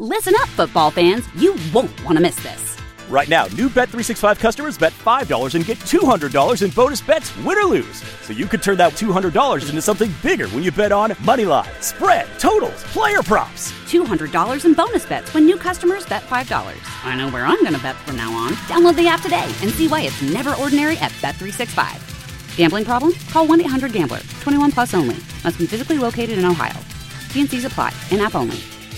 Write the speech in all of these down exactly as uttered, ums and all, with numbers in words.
Listen up, football fans. You won't want to miss this. Right now, new Bet three sixty-five customers bet five dollars and get two hundred dollars in bonus bets, win or lose. So you could turn that two hundred dollars into something bigger when you bet on money line, spread, totals, player props. two hundred dollars in bonus bets when new customers bet five dollars. I know where I'm going to bet from now on. Download the app today and see why it's never ordinary at Bet three sixty-five. Gambling problem? Call one eight hundred gambler. twenty-one plus only. Must be physically located in Ohio. T and C's apply. In-app only.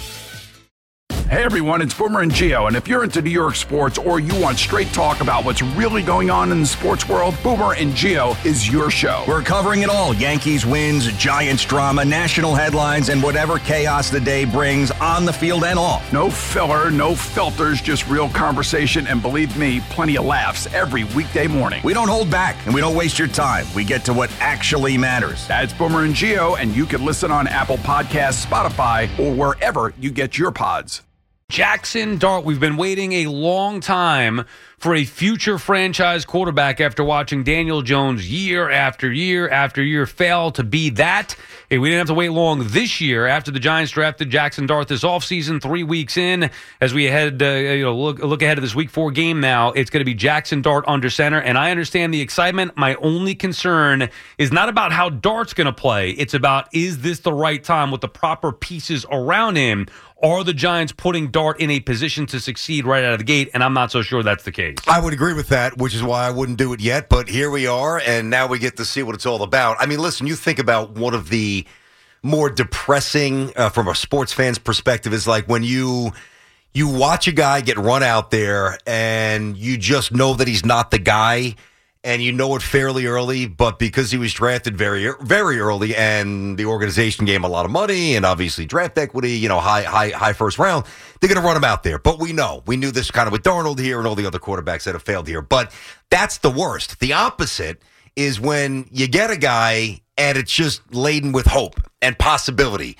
Hey everyone, it's Boomer and Gio, and if you're into New York sports or you want straight talk about what's really going on in the sports world, Boomer and Gio is your show. We're covering it all. Yankees wins, Giants drama, national headlines, and whatever chaos the day brings on the field and off. No filler, no filters, just real conversation, and believe me, plenty of laughs every weekday morning. We don't hold back, and we don't waste your time. We get to what actually matters. That's Boomer and Gio, and you can listen on Apple Podcasts, Spotify, or wherever you get your pods. Jackson Dart, we've been waiting a long time for a future franchise quarterback after watching Daniel Jones year after year after year fail to be that. Hey, we didn't have to wait long this year after the Giants drafted Jackson Dart this offseason, three weeks in. As we head, uh, you know, look, look ahead to this week four game now, it's going to be Jackson Dart under center, and I understand the excitement. My only concern is not about how Dart's going to play. It's about, is this the right time with the proper pieces around him? Are the Giants putting Dart in a position to succeed right out of the gate? And I'm not so sure that's the case. I would agree with that, which is why I wouldn't do it yet. But here we are, and now we get to see what it's all about. I mean, listen, you think about one of the more depressing, uh, from a sports fan's perspective, is like when you you watch a guy get run out there and you just know that he's not the guy. And you know it fairly early, but because he was drafted very, very early, and the organization gave him a lot of money and obviously draft equity, you know, high, high, high first round, they're going to run him out there. But we know, we knew this kind of with Darnold here and all the other quarterbacks that have failed here. But that's the worst. The opposite is when you get a guy and it's just laden with hope and possibility.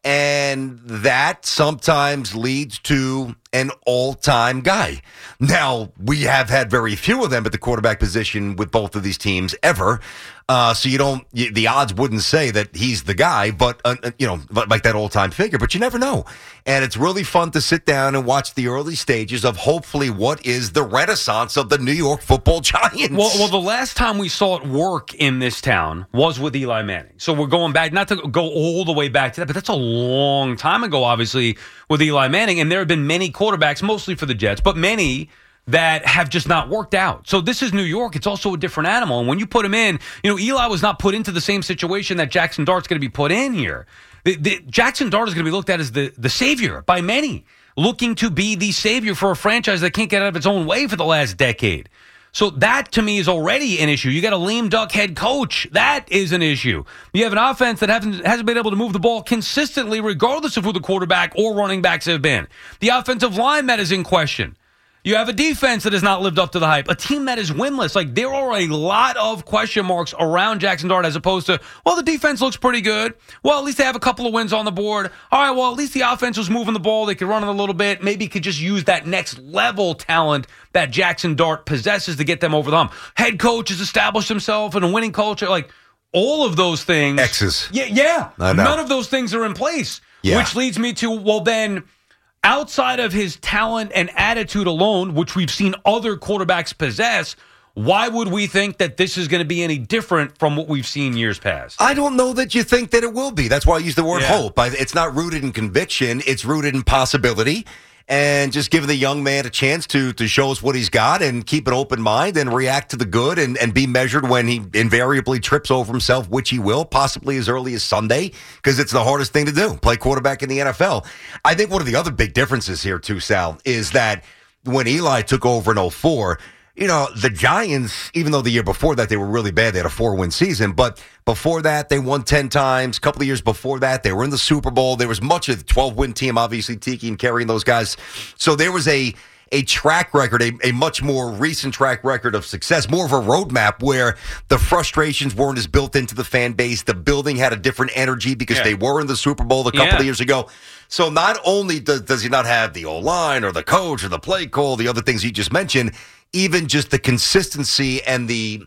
And that sometimes leads to an all-time guy. Now, we have had very few of them at the quarterback position with both of these teams ever. Uh, so you don't, you, the odds wouldn't say that he's the guy, but, uh, you know, like that all-time figure, but you never know. And it's really fun to sit down and watch the early stages of hopefully what is the renaissance of the New York Football Giants. Well, well, the last time we saw it work in this town was with Eli Manning. So we're going back, not to go all the way back to that, but that's a long time ago, obviously, with Eli Manning. And there have been many quarterbacks, mostly for the Jets, but many that have just not worked out. So this is New York. It's also a different animal. And when you put him in, you know, Eli was not put into the same situation that Jackson Dart's going to be put in here. The, the, Jackson Dart is going to be looked at as the, the savior by many, looking to be the savior for a franchise that can't get out of its own way for the last decade. So that, to me, is already an issue. You got a lame duck head coach. That is an issue. You have an offense that hasn't, hasn't been able to move the ball consistently, regardless of who the quarterback or running backs have been. The offensive line that is in question. You have a defense that has not lived up to the hype. A team that is winless. Like, there are a lot of question marks around Jackson Dart as opposed to, well, the defense looks pretty good. Well, at least they have a couple of wins on the board. All right, well, at least the offense was moving the ball. They could run it a little bit. Maybe could just use that next level talent that Jackson Dart possesses to get them over the hump. Head coach has established himself in a winning culture. Like, all of those things. X's. Yeah, yeah. I know. None of those things are in place. Yeah. Which leads me to, well, then, outside of his talent and attitude alone, which we've seen other quarterbacks possess, why would we think that this is going to be any different from what we've seen years past? I don't know that you think that it will be. That's why I use the word Yeah. hope. I, it's not rooted in conviction. It's rooted in possibility. And just giving the young man a chance to to show us what he's got and keep an open mind and react to the good and, and be measured when he invariably trips over himself, which he will, possibly as early as Sunday, because it's the hardest thing to do, play quarterback in the N F L. I think one of the other big differences here, too, Sal, is that when Eli took over in oh four, you know, the Giants, even though the year before that they were really bad, they had a four-win season, but before that they won ten times. A couple of years before that, they were in the Super Bowl. There was much of the twelve-win team, obviously, Tiki and carrying those guys. So there was a a track record, a, a much more recent track record of success, more of a roadmap where the frustrations weren't as built into the fan base. The building had a different energy because yeah. they were in the Super Bowl a couple yeah. of years ago. So not only does, does he not have the O-line or the coach or the play call, the other things you just mentioned, even just the consistency and the,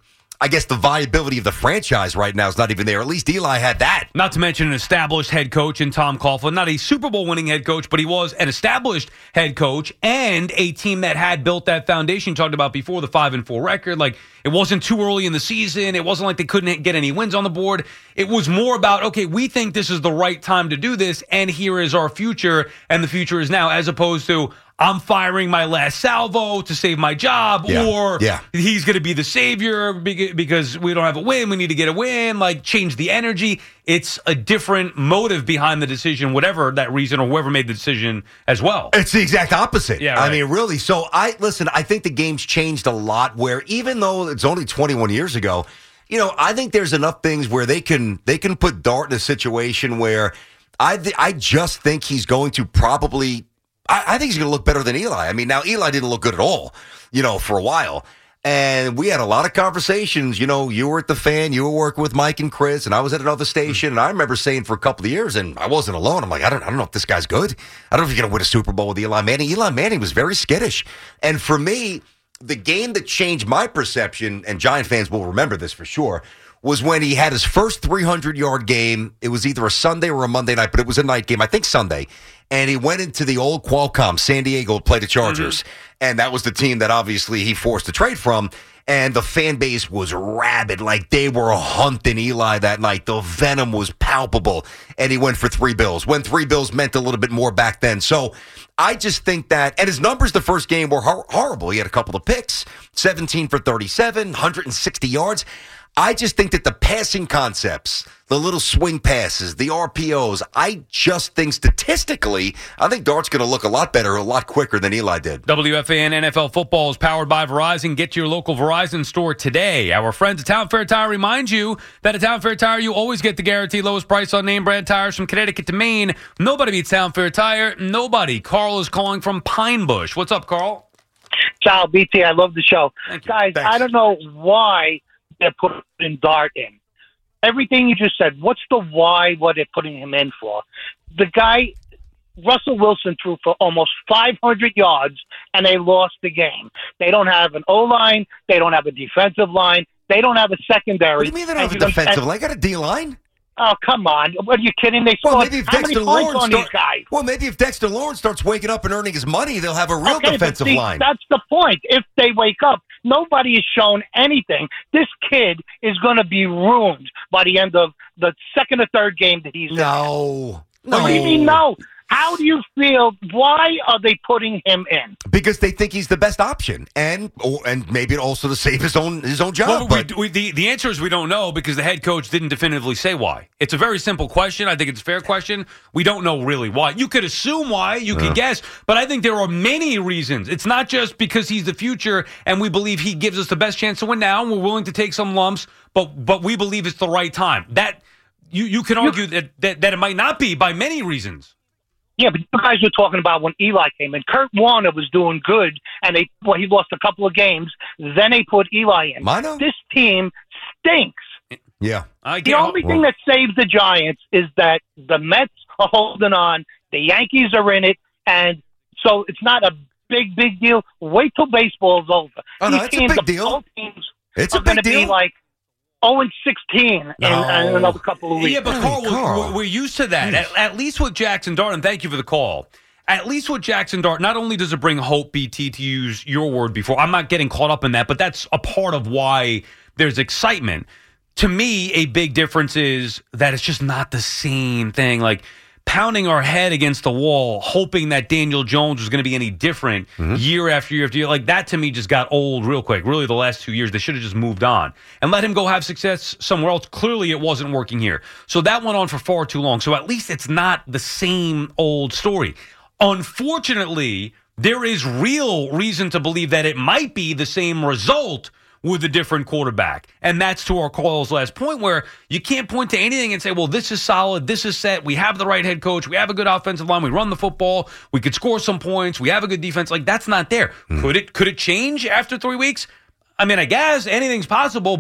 I guess the viability of the franchise right now is not even there. At least Eli had that. Not to mention an established head coach in Tom Coughlin. Not a Super Bowl winning head coach, but he was an established head coach and a team that had built that foundation you talked about before, the five and four record. Like, it wasn't too early in the season. It wasn't like they couldn't get any wins on the board. It was more about, okay, we think this is the right time to do this, and here is our future, and the future is now, as opposed to, I'm firing my last salvo to save my job, yeah. or yeah. he's going to be the savior because we don't have a win. We need to get a win, like change the energy. It's a different motive behind the decision, whatever that reason or whoever made the decision as well. It's the exact opposite. Yeah, right. I mean, really. So, I listen, I think the game's changed a lot where even though it's only twenty-one years ago, you know, I think there's enough things where they can they can put Dart in a situation where I th- I just think he's going to probably I, I think he's going to look better than Eli. I mean, now Eli didn't look good at all, you know, for a while. And we had a lot of conversations. You know, you were at the Fan, you were working with Mike and Chris, and I was at another station. And I remember saying for a couple of years, and I wasn't alone. I'm like, I don't, I don't know if this guy's good. I don't know if he's going to win a Super Bowl with Eli Manning. Eli Manning was very skittish. And for me, the game that changed my perception, and Giant fans will remember this for sure, was when he had his first three hundred yard game. It was either a Sunday or a Monday night, but it was a night game. I think Sunday. And he went into the old Qualcomm, San Diego, to play the Chargers. Mm-hmm. And that was the team that obviously he forced to trade from. And the fan base was rabid. Like, they were hunting Eli that night. The venom was palpable. And he went for three bills, when three bills meant a little bit more back then. So I just think that, and his numbers the first game were hor- horrible. He had a couple of picks, seventeen for thirty-seven, one hundred sixty yards. I just think that the passing concepts, the little swing passes, the R P Os, I just think statistically, I think Dart's going to look a lot better, a lot quicker than Eli did. W F A N N F L Football is powered by Verizon. Get to your local Verizon store today. Our friends at Town Fair Tire remind you that at Town Fair Tire, you always get the guaranteed lowest price on name brand tires from Connecticut to Maine. Nobody beats Town Fair Tire. Nobody. Carl is calling from Pine Bush. What's up, Carl? Ciao, B T. I love the show. Thank you. Guys, Thanks. I don't know why they're putting Dart in. Everything you just said, what's the why, what they're putting him in for? The guy, Russell Wilson, threw for almost five hundred yards, and they lost the game. They don't have an O-line. They don't have a defensive line. They don't have a secondary. What do you mean they don't have a And you- defensive and- line? They got a D-line? Oh, come on. What, are you kidding? They Well, scored maybe if how Dexter many points Lawrence on start, these guys? well, maybe if Dexter Lawrence starts waking up and earning his money, they'll have a real Okay, but defensive see, line. That's the point. If they wake up, nobody has shown anything. This kid is going to be ruined by the end of the second or third game that he's in. No. No. What do you mean no? How do you feel? Why are they putting him in? Because they think he's the best option, and or, and maybe also to save his own his own job. Well, but we, we, the, the answer is we don't know because the head coach didn't definitively say why. It's a very simple question. I think it's a fair question. We don't know really why. You could assume why. You could guess. But I think there are many reasons. It's not just because he's the future and we believe he gives us the best chance to win now and we're willing to take some lumps, but but we believe it's the right time. That you, you can argue that, that, that it might not be by many reasons. Yeah, but you guys were talking about when Eli came in. Kurt Warner was doing good, and they well, he lost a couple of games. Then they put Eli in. I know. This team stinks. yeah, I The get, only thing that saves the Giants is that the Mets are holding on, the Yankees are in it, and so it's not a big, big deal. Wait till baseball's over. Oh, no, These it's a teams, big the deal. both teams It's a are going to big be deal. like oh and sixteen in, No. in another couple of weeks. Yeah, but Hey, Carl, we're- Carl. We're, we're used to that. At, at least with Jackson Dart, and thank you for the call. At least with Jackson Dart, not only does it bring hope, B T, to use your word before, I'm not getting caught up in that, but that's a part of why there's excitement. To me, a big difference is that it's just not the same thing. Like pounding our head against the wall, hoping that Daniel Jones was going to be any different Mm-hmm. year after year after year. Like that to me just got old real quick. Really, the last two years, they should have just moved on and let him go have success somewhere else. Clearly, it wasn't working here. So that went on for far too long. So at least it's not the same old story. Unfortunately, there is real reason to believe that it might be the same result with a different quarterback. And that's to our call's last point where you can't point to anything and say, well, this is solid, this is set, we have the right head coach, we have a good offensive line, we run the football, we could score some points, we have a good defense. Like, that's not there. Mm. Could it could it change after three weeks? I mean, I guess anything's possible, but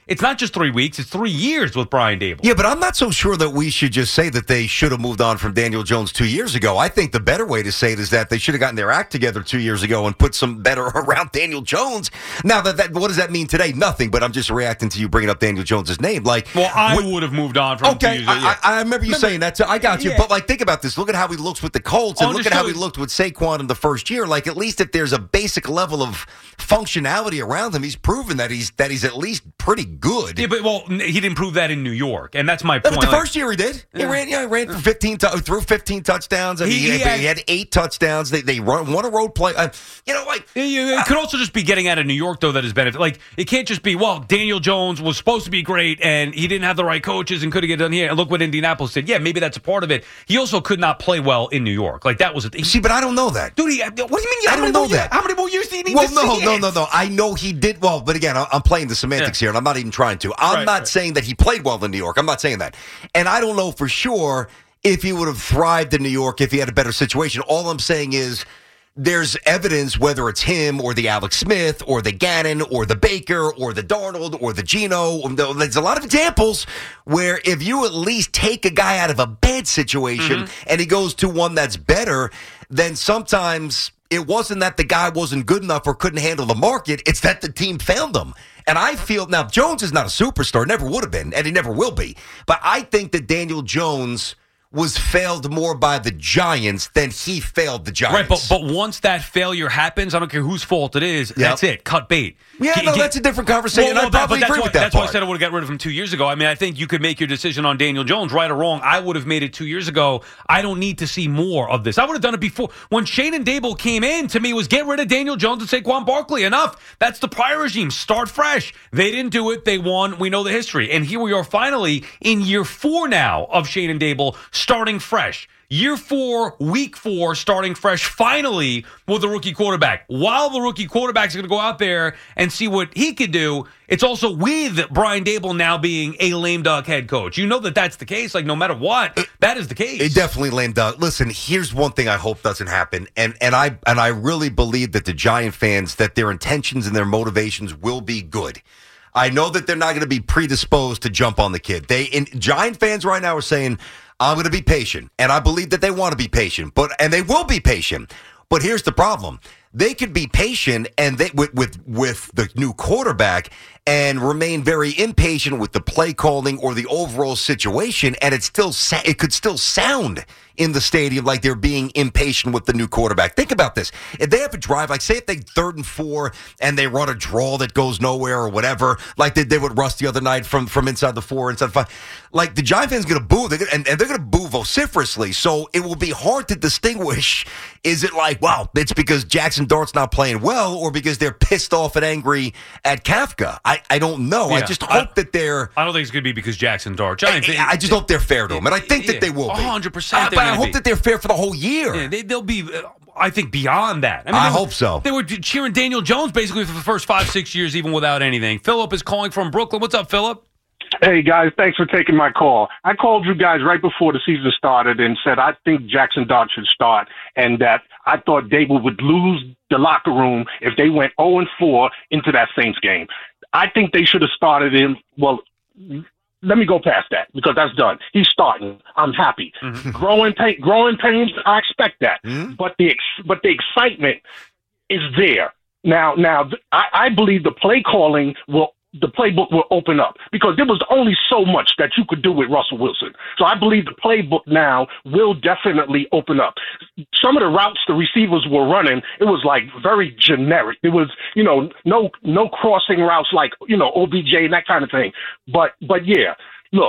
it's not just three weeks; it's three years with Brian Daboll. Yeah, but I'm not so sure that we should just say that they should have moved on from Daniel Jones two years ago. I think the better way to say it is that they should have gotten their act together two years ago and put some better around Daniel Jones. Now, that, that what does that mean today? Nothing. But I'm just reacting to you bringing up Daniel Jones's name. Like, well, I what, would have moved on from. Okay, two years ago, yeah. I, I remember you remember, saying that. Too. I got you. Yeah. But like, think about this. Look at how he looks with the Colts, and Understood. look at how he looked with Saquon in the first year. Like, at least if there's a basic level of functionality around him, he's proven that he's that he's at least pretty good. Yeah, but well, he didn't prove that in New York, and that's my point. No, but the like, first year he did. He yeah. ran, yeah, he ran for fifteen, t- threw fifteen touchdowns. I mean, He- he, he had, had- he had eight touchdowns. They they run, won a road play. Uh, you know, like It could also just be getting out of New York, though, that is benefit. Like, it can't just be, well, Daniel Jones was supposed to be great, and he didn't have the right coaches and could have get done here. And look what Indianapolis did. Yeah, maybe that's a part of it. He also could not play well in New York. Like, that was a thing. see, but I don't know that. Dude, he, what do you mean? You, I how don't many know more years- that. How many more years do you need Well, to no, see no, it? no, no. I know he did well, but again, I- I'm playing the semantics Yeah. here, and I'm not even trying to. I'm Right, not right. saying that he played well in New York. I'm not saying that, and I don't know for sure if he would have thrived in New York if he had a better situation. All I'm saying is, there's evidence, whether it's him or the Alex Smith or the Gannon or the Baker or the Darnold or the Geno. There's a lot of examples where if you at least take a guy out of a bad situation Mm-hmm. and he goes to one that's better, then sometimes it wasn't that the guy wasn't good enough or couldn't handle the market. It's that the team found him. And I feel now Jones is not a superstar, never would have been, and he never will be. But I think that Daniel Jones was failed more by the Giants than he failed the Giants. Right, but but once that failure happens, I don't care whose fault it is, that's it. Cut bait. Yeah, Get- no, get- that's a different conversation. Well, well, I probably but that's agree why, with that That's why I part. said I would have got rid of him two years ago. I mean, I think you could make your decision on Daniel Jones, right or wrong. I would have made it two years ago. I don't need to see more of this. I would have done it before. When Shane and Dable came in, to me, it was get rid of Daniel Jones and Saquon Barkley. Enough. That's the prior regime. Start fresh. They didn't do it. They won. We know the history. And here we are finally in year four now of Shane and Dable starting fresh. Year four, week four, starting fresh finally with the rookie quarterback. While the rookie quarterback's going to go out there and see what he could do, it's also with Brian Daboll now being a lame duck head coach. You know that that's the case. Like, no matter what, that is the case. It definitely lame duck. Listen, here's one thing I hope doesn't happen, and and I and I really believe that the Giant fans, that their intentions and their motivations will be good. I know that they're not going to be predisposed to jump on the kid. They in, Giant fans right now are saying, I'm going to be patient, and I believe that they want to be patient, but and they will be patient. But here's the problem: they could be patient and they with with with the new quarterback and remain very impatient with the play calling or the overall situation, and it still sa- it could still sound in the stadium like they're being impatient with the new quarterback. Think about this: if they have a drive, like say if they third and four and they run a draw that goes nowhere or whatever, like they did with Russ the other night from from inside the four, inside the five, like the Giant fans going to boo, they're gonna, and, and they're going to boo vociferously. So it will be hard to distinguish. Is it like, wow, it's because Jackson Dart's not playing well, or because they're pissed off and angry at Kafka? I, I don't know. I Yeah. just hope I- that they're. I don't think it's going to be because Jackson Dart. Giants, I, I just hope they're fair to him, and I think that Yeah, they will be. one hundred percent Uh, they're but I gonna hope be. that they're fair for the whole year. Yeah, they, they'll be, uh, I think, beyond that. I, mean, I they were- hope so. They were cheering Daniel Jones basically for the first five, six years, even without anything. Philip is calling from Brooklyn. What's up, Philip? Hey, guys, thanks for taking my call. I called you guys right before the season started and said I think Jackson Dart should start and that I thought Dable would lose the locker room if they went oh and four into that Saints game. I think they should have started him. Well, let me go past that because that's done. He's starting. I'm happy. Mm-hmm. Growing pain, growing pains, I expect that. Mm-hmm. But the ex- but the excitement is there. Now, now I, I believe the play calling will the playbook will open up because there was only so much that you could do with Russell Wilson. So I believe the playbook now will definitely open up. Some of the routes the receivers were running, it was like very generic. It was, you know, no no crossing routes like, you know, O B J and that kind of thing. But but yeah, look,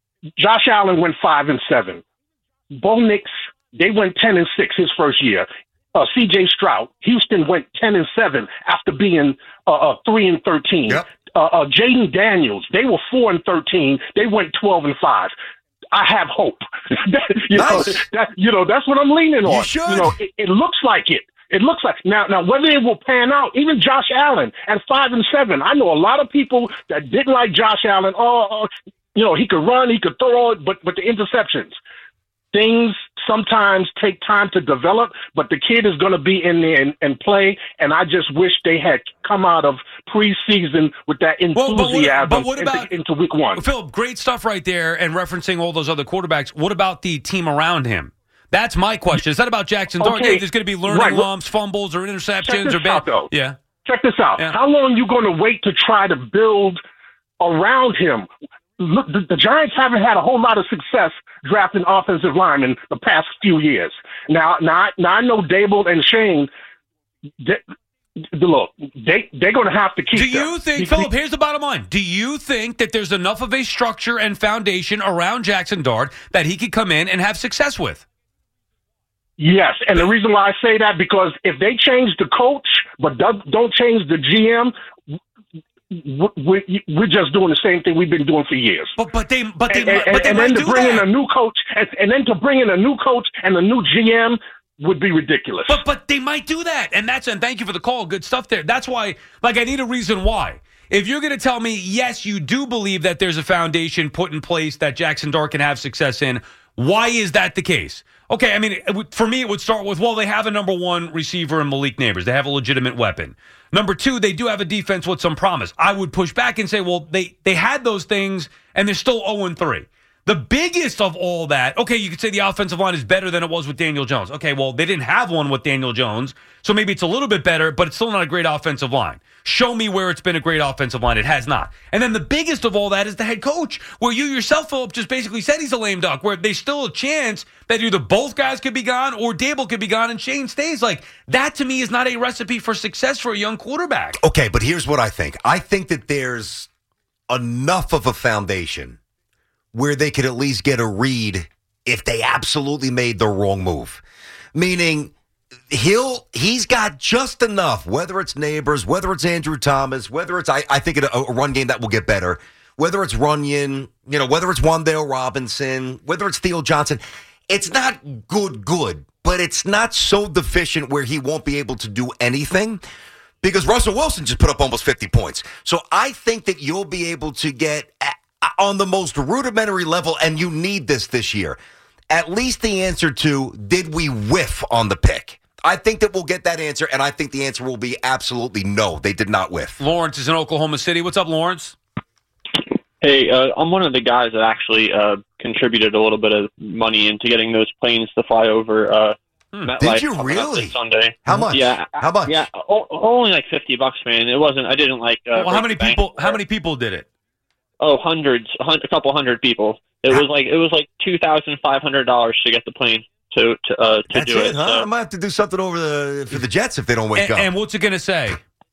Josh Allen went five and seven. Bo Nix, they went ten and six his first year. Uh, C J Stroud, Houston went ten and seven after being uh, uh, three and thirteen. Yep. Uh, uh, Jaden Daniels, they were four and thirteen. They went twelve and five. I have hope. you Nice. know, that, you know, that's what I'm leaning on. You should. You know, it, it looks like it. It looks like now. Now, whether it will pan out, even Josh Allen at five and seven. I know a lot of people that didn't like Josh Allen. Oh, oh you know, he could run, he could throw it, but but the interceptions. things sometimes take time to develop, but the kid is going to be in there and, and play. And I just wish they had come out of preseason with that enthusiasm well, but what, but what about, into, into week one. Phil, great stuff right there, and referencing all those other quarterbacks. What about the team around him? That's my question. Is that about Jackson Dart? Okay. There's going to be learning right. lumps, fumbles, or interceptions, Check this or bad. out, though. Yeah. Check this out. Yeah. How long are you going to wait to try to build around him? Look, the, the Giants haven't had a whole lot of success drafting offensive linemen the past few years. Now, now, now I know Dable and Shane. They, look, they they're going to have to keep. Do you them. think, Philip? Here's the bottom line. Do you think that there's enough of a structure and foundation around Jackson Dart that he could come in and have success with? Yes, and the reason why I say that, because if they change the coach but don't change the G M, we're just doing the same thing we've been doing for years. But but they but they and, and, but they and might then to do bring that. in a new coach and, and then to bring in a new coach and a new G M would be ridiculous. But but they might do that, and that's and thank you for the call. Good stuff there. That's why, like, I need a reason why. If you're going to tell me yes, you do believe that there's a foundation put in place that Jackson Dart can have success in, why is that the case? Okay, I mean, it would, for me, it would start with, well, they have a number one receiver in Malik Neighbors. They have a legitimate weapon. Number two, they do have a defense with some promise. I would push back and say, well, they, they had those things, and they're still oh and three. The biggest of all that, okay, you could say the offensive line is better than it was with Daniel Jones. Okay, well, they didn't have one with Daniel Jones, so maybe it's a little bit better, but it's still not a great offensive line. Show me where it's been a great offensive line. It has not. And then the biggest of all that is the head coach, where you yourself, Philip, just basically said he's a lame duck, where there's still a chance that either both guys could be gone or Dable could be gone and Shane stays. Like, that to me is not a recipe for success for a young quarterback. Okay, but here's what I think. I think that there's enough of a foundation where they could at least get a read if they absolutely made the wrong move. Meaning, he'll he's got just enough, whether it's Neighbors, whether it's Andrew Thomas, whether it's, I, I think, a, a run game that will get better, whether it's Runyon, you know, whether it's Wan'Dale Robinson, whether it's Theo Johnson. It's not good, good, but it's not so deficient where he won't be able to do anything. Because Russell Wilson just put up almost fifty points. So I think that you'll be able to get on the most rudimentary level, and you need this this year, at least the answer to, did we whiff on the pick? I think that we'll get that answer, and I think the answer will be absolutely no, they did not whiff. Lawrence is in Oklahoma City. What's up, Lawrence? Hey, uh, I'm one of the guys that actually uh, contributed a little bit of money into getting those planes to fly over uh, Hmm. MetLife. Did you coming up really? this Sunday. How much? Yeah. How much? Yeah, o- only like fifty bucks, man. It wasn't. I didn't like. Uh, Well, how many break the bank people? for How it. many people did it? Oh, hundreds, a hun- a couple hundred people. It was like it was like two thousand five hundred dollars to get the plane to to uh, to That's do it, it. huh? So. I might have to do something over the for the Jets if they don't wake And, up. and what's it going to say?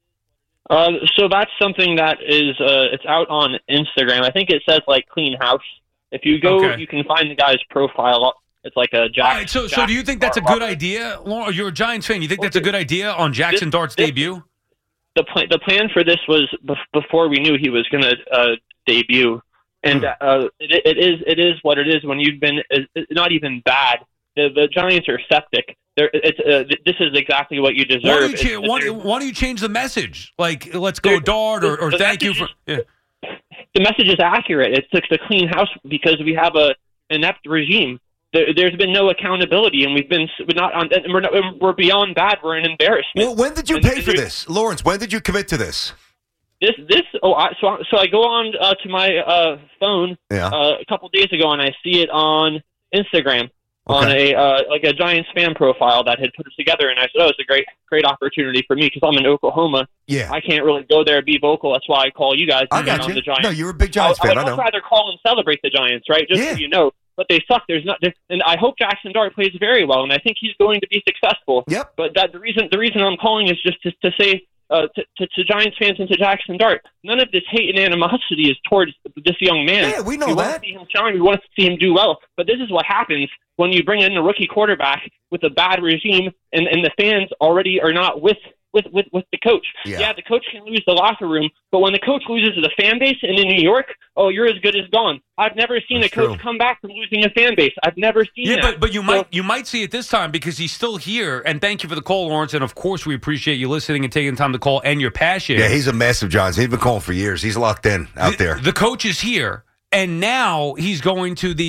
Uh, so that's something that is uh, it's out on Instagram. I think it says like clean house. If you go, Okay. you can find the guy's profile. It's like a Jack. All right, so so Jack do you think that's a Robert. good idea? Lauren, you're a Giants fan. You think that's a good idea on Jackson This- Dart's this- debut? The plan, the plan for this was bef- before we knew he was going to uh, debut, and Hmm. uh, it, it is it is what it is when you've been it's it's not even bad. The, the Giants are septic. They're, it's uh, th- this is exactly what you deserve. Why don't you, It's- cha- why, they're- why don't you change the message? Like, let's go There- Dart, or, or the thank you message for. is- Yeah. the message is accurate. It's it's a clean house because we have a inept regime. There, there's been no accountability, and we've been we're not on. And we're not, we're beyond bad. We're an embarrassment. Well, when did you And- pay and for there's- this? Lawrence, when did you commit to this? This this oh I, so so I go on uh, to my uh, phone Yeah. uh, a couple days ago, and I see it on Instagram on Okay. a uh, like a Giants fan profile that had put it together, and I said, "Oh, it's a great great opportunity for me because I'm in Oklahoma. Yeah. I can't really go there and be vocal. That's why I call you guys. I to get got on you. the Giants. No, you're a big Giants I, fan. I I would know. much rather call and celebrate the Giants, right? Just Yeah. so you know. But they suck. There's not, and I hope Jackson Dart plays very well, and I think he's going to be successful. Yep. But that the reason the reason I'm calling is just to, to say uh, to, to, to Giants fans and to Jackson Dart, none of this hate and animosity is towards this young man. Yeah, we know we want that. to see him shine. We want to see him do well. But this is what happens when you bring in a rookie quarterback with a bad regime, and, and the fans already are not with. With, with with the coach. Yeah. Yeah, the coach can lose the locker room, but when the coach loses to the fan base and in New York, oh, you're as good as gone. I've never seen That's a coach true. come back from losing a fan base. I've never seen Yeah, that. but but you So- might you might see it this time because he's still here. And thank you for the call, Lawrence. And of course, we appreciate you listening and taking the time to call and your passion. Yeah, he's a massive Giants. He's been calling for years. He's locked in out the, there. The coach is here, and now he's going to the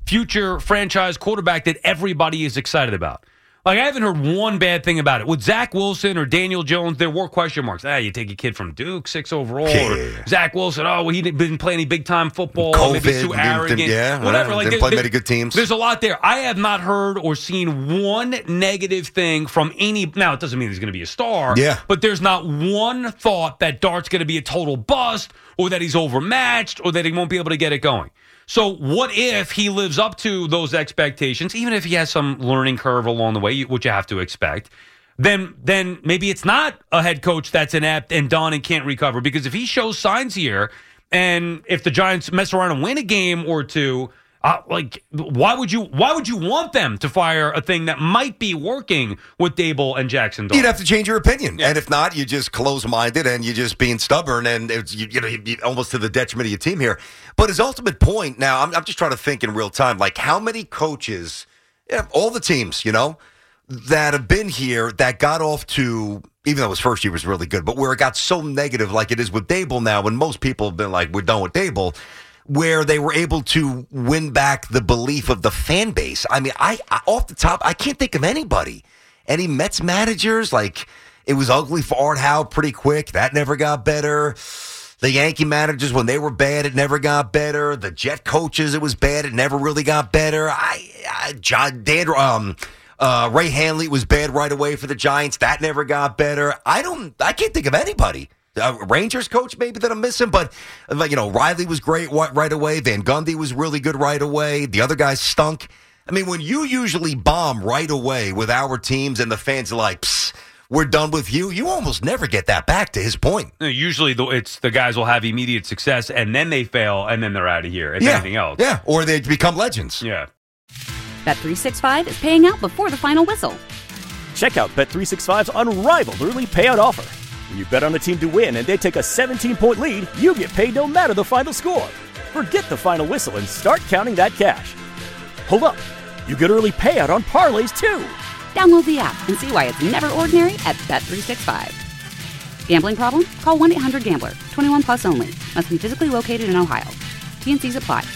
future franchise quarterback that everybody is excited about. Like, I haven't heard one bad thing about it. With Zach Wilson or Daniel Jones, there were question marks. Ah, you take a kid from Duke, six overall. Yeah. Or Zach Wilson, oh, well, he didn't play any big-time football. COVID, maybe he's too arrogant. Didn't, yeah, whatever. Right. Like, Didn't play there, many good teams. There's a lot there. I have not heard or seen one negative thing from any. Now, it doesn't mean he's going to be a star. Yeah. But there's not one thought that Dart's going to be a total bust or that he's overmatched or that he won't be able to get it going. So what if he lives up to those expectations, even if he has some learning curve along the way, which you have to expect, then then maybe it's not a head coach that's inept and done and can't recover. Because if he shows signs here, and if the Giants mess around and win a game or two, uh, like why would you why would you want them to fire a thing that might be working with Dable and Jackson Dart? You'd have to change your opinion, Yeah. and if not, you're just close-minded and you're just being stubborn, and it's you, you know you, almost to the detriment of your team here. But his ultimate point now, I'm, I'm just trying to think in real time, like how many coaches, yeah, all the teams, you know, that have been here that got off to, even though his first year was really good, but where it got so negative, like it is with Dable now, when most people have been like, we're done with Dable, where they were able to win back the belief of the fan base. I mean, I, I off the top, I can't think of anybody. Any Mets managers, like it was ugly for Art Howe pretty quick. That never got better. The Yankee managers, when they were bad, it never got better. The Jet coaches, it was bad. It never really got better. I, I John Dan, um, uh, Ray Hanley was bad right away for the Giants. That never got better. I don't, I can't think of anybody. Uh, Rangers coach maybe that I'm missing, but uh, you know, Riley was great right away. Van Gundy was really good right away. The other guys stunk. I mean, when you usually bomb right away with our teams and the fans are like, psst, we're done with you, you almost never get that back, to his point. Usually the, it's the guys will have immediate success and then they fail and then they're out of here. If yeah. anything else. Yeah, or they become legends. Yeah. Bet three sixty-five is paying out before the final whistle. Check out Bet three sixty-five's unrivaled early payout offer. When you bet on a team to win and they take a seventeen-point lead, you get paid no matter the final score. Forget the final whistle and start counting that cash. Hold up. You get early payout on parlays, too. Download the app and see why it's never ordinary at Bet three sixty-five. Gambling problem? Call one eight hundred gambler. twenty-one plus only. Must be physically located in Ohio. T N Cs apply.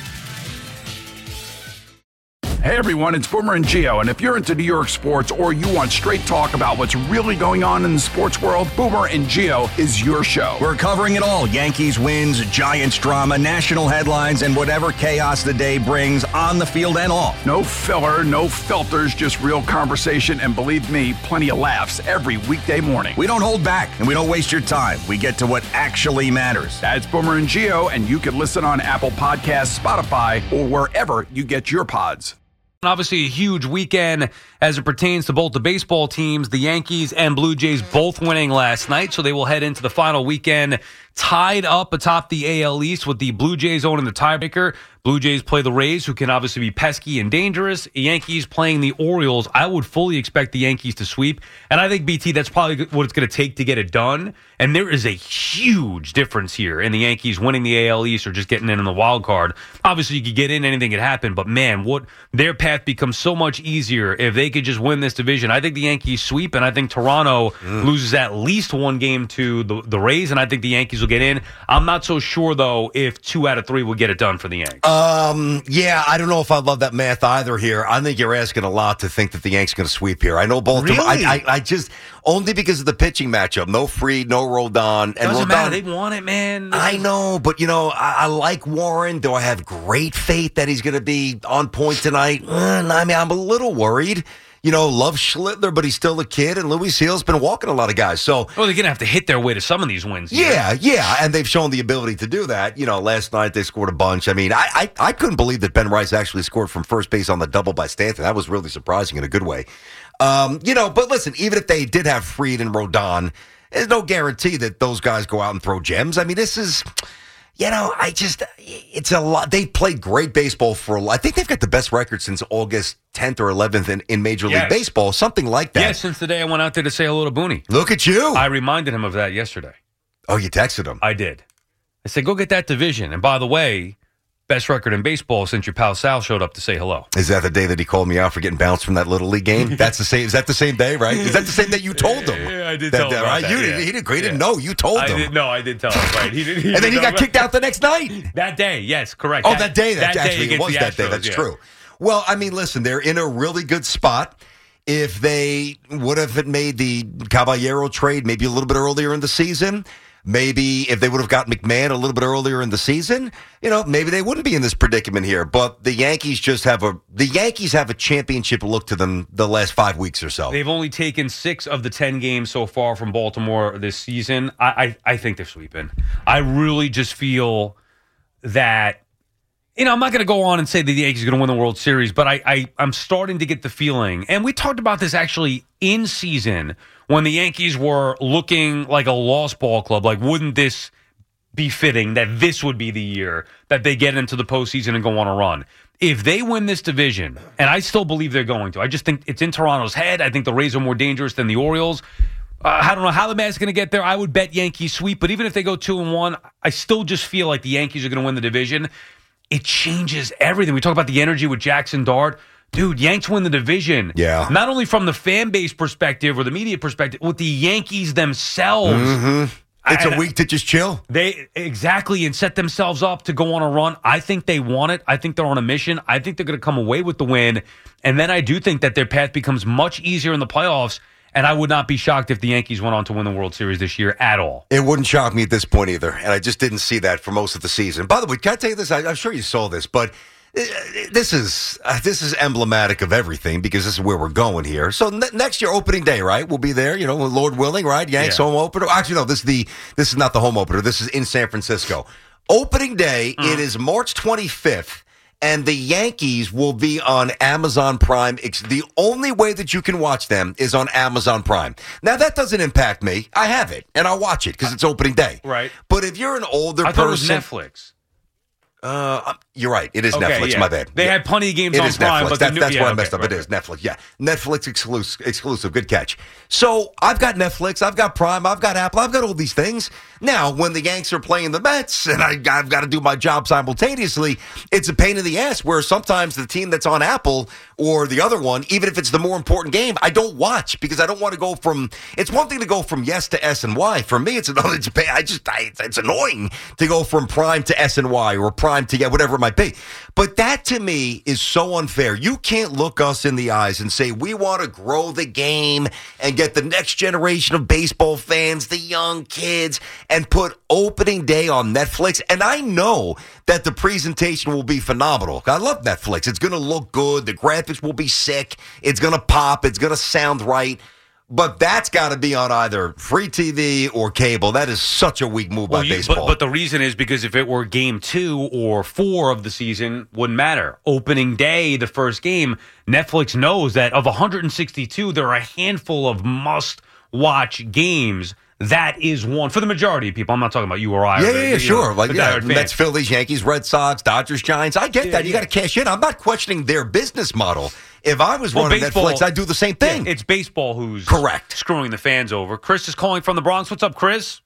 Hey everyone, it's Boomer and Gio, and if you're into New York sports or you want straight talk about what's really going on in the sports world, Boomer and Gio is your show. We're covering it all. Yankees wins, Giants drama, national headlines, and whatever chaos the day brings on the field and off. No filler, no filters, just real conversation, and believe me, plenty of laughs every weekday morning. We don't hold back, and we don't waste your time. We get to what actually matters. That's Boomer and Gio, and you can listen on Apple Podcasts, Spotify, or wherever you get your pods. Obviously, a huge weekend as it pertains to both the baseball teams. The Yankees and Blue Jays both winning last night, so they will head into the final weekend tied up atop the A L East with the Blue Jays owning the tiebreaker. Blue Jays play the Rays, who can obviously be pesky and dangerous. Yankees playing the Orioles. I would fully expect the Yankees to sweep. And I think, B T, that's probably what it's going to take to get it done. And there is a huge difference here in the Yankees winning the A L East or just getting in on the wild card. Obviously, you could get in, anything could happen. But, man, what their path becomes so much easier if they could just win this division. I think the Yankees sweep, and I think Toronto mm. loses at least one game to the, the Rays, and I think the Yankees will get in. I'm not so sure, though, if two out of three will get it done for the Yankees. Um, yeah, I don't know if I love that math either here. I think you're asking a lot to think that the Yankees going to sweep here. I know both really? of them. I, I, I just, only because of the pitching matchup. No Fried, no Rodon. And Doesn't Rodon, matter. They want it, man. This I is... know, but, you know, I, I like Warren. Do I have great faith that he's going to be on point tonight? Uh, I mean, I'm a little worried. You know, love Schlittler, but he's still a kid, and Louis Seal's been walking a lot of guys. So, well, they're going to have to hit their way to some of these wins. Yeah, either. yeah, and they've shown the ability to do that. You know, last night they scored a bunch. I mean, I, I, I couldn't believe that Ben Rice actually scored from first base on the double by Stanton. That was really surprising in a good way. Um, you know, but listen, even if they did have Fried and Rodon, there's no guarantee that those guys go out and throw gems. I mean, this is... You know, I just, it's a lot. They played great baseball for a lot. I think they've got the best record since August tenth or eleventh in, in Major yes. League Baseball, something like that. Yeah, since the day I went out there to say hello to Booney. Look at you. I reminded him of that yesterday. Oh, you texted him? I did. I said, go get that division. And by the way, best record in baseball since your pal Sal showed up to say hello. Is that the day that he called me out for getting bounced from that Little League game? That's the same. Is that the same day, right? Is that the same day you told him? Yeah, I did that, tell him that, about right? that, You yeah. didn't, he didn't, he yeah. didn't know. You told I him. Did, no, I did tell him. Right. He did, he and then he got kicked out the next night. That day, yes, correct. Oh, that, that day. That, that actually day it was the that Astros, day. That's yeah. true. Well, I mean, listen, they're in a really good spot. If they would have made the Caballero trade maybe a little bit earlier in the season, maybe if they would have got McMahon a little bit earlier in the season, you know, maybe they wouldn't be in this predicament here. But the Yankees just have a the Yankees have a championship look to them the last five weeks or so. They've only taken six of the ten games so far from Baltimore this season. I, I, I think they're sweeping. I really just feel that, you know, I'm not going to go on and say that the Yankees are going to win the World Series, but I, I, I'm starting to get the feeling, and we talked about this actually in season when the Yankees were looking like a lost ball club. Like, wouldn't this be fitting that this would be the year that they get into the postseason and go on a run? If they win this division, and I still believe they're going to, I just think it's in Toronto's head. I think the Rays are more dangerous than the Orioles. Uh, I don't know how the Mets are going to get there. I would bet Yankees sweep, but even if they go two and one, I still just feel like the Yankees are going to win the division. It changes everything. We talk about the energy with Jackson Dart. Dude, Yanks win the division. Yeah. Not only from the fan base perspective or the media perspective, with the Yankees themselves. Mm-hmm. It's I, a week to just chill. They exactly, and set themselves up to go on a run. I think they want it. I think they're on a mission. I think they're going to come away with the win. And then I do think that their path becomes much easier in the playoffs. And I would not be shocked if the Yankees went on to win the World Series this year at all. It wouldn't shock me at this point either. And I just didn't see that for most of the season. By the way, can I tell you this? I, I'm sure you saw this, but this is uh, this is emblematic of everything because this is where we're going here. So ne- next year, opening day, right? We'll be there, you know, Lord willing, right? Yanks Yeah. home opener. Actually, no, this is the this is not the home opener. This is in San Francisco. Opening day, Mm. it is March twenty-fifth. And the Yankees will be on Amazon Prime. It's the only way that you can watch them is on Amazon Prime. Now, that doesn't impact me. I have it, and I'll watch it because it's opening day. Right. But if you're an older I person... thought it was Netflix. Uh, you're right. It is Okay, Netflix. yeah. My bad. They Yeah. had plenty of games It on is Prime, Netflix. but That, the new- that's yeah, where I okay, messed up. right, It right. is Netflix. Yeah, Netflix exclusive. Exclusive. Good catch. So I've got Netflix. I've got Prime. I've got Apple. I've got all these things. Now, when the Yanks are playing the Mets, and I, I've got to do my job simultaneously, it's a pain in the ass. Where sometimes the team that's on Apple or the other one, even if it's the more important game, I don't watch because I don't want to go from. It's one thing to go from yes to S and Y. For me, it's another. It's I just. I, it's, it's annoying to go from Prime to S and Y or Prime to yeah, whatever it might be. But that to me is so unfair. You can't look us in the eyes and say we want to grow the game and get the next generation of baseball fans, the young kids, and put opening day on Netflix. And I know that the presentation will be phenomenal. I love Netflix. It's going to look good. The graphics will be sick. It's going to pop. It's going to sound right. But that's got to be on either free T V or cable. That is such a weak move Well, by you- baseball. But, but the reason is because if it were game two or four of the season, wouldn't matter. Opening day, the first game, Netflix knows that of one hundred sixty-two, there are a handful of must-watch games. That is one for the majority of people. I'm not talking about you or I. Yeah, or yeah, the- yeah, you sure. know, Like, the yeah, diehard fan. Mets, Phillies, Yankees, Red Sox, Dodgers, Giants. I get Yeah, that. You yeah. got to cash in. I'm not questioning their business model. If I was Well, running baseball- Netflix, I'd do the same thing. Yeah, it's baseball who's Correct. screwing the fans over. Chris is calling from the Bronx. What's up, Chris?